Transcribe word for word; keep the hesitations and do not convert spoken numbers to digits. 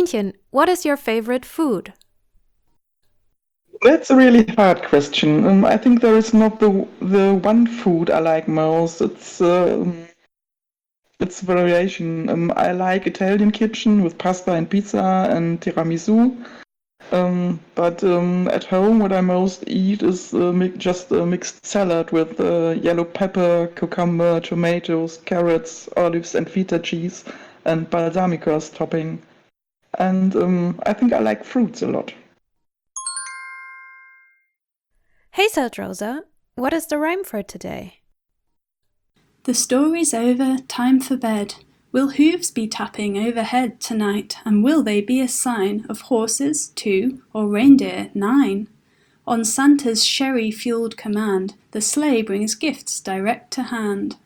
Katinchen, what is your favorite food? That's a really hard question. Um, I think there is not the the one food I like most. It's uh, um, it's variation. Um, I like Italian kitchen with pasta and pizza and tiramisu. Um, but um, at home, what I most eat is uh, mi- just a mixed salad with uh, yellow pepper, cucumber, tomatoes, carrots, olives, and feta cheese, and balsamicos topping. And um, I think I like fruits a lot. Hey, said Rosa, what is the rhyme for today? The story's over, time for bed. Will hooves be tapping overhead tonight, and will they be a sign of horses, two, or reindeer, nine? On Santa's sherry-fueled command, the sleigh brings gifts direct to hand.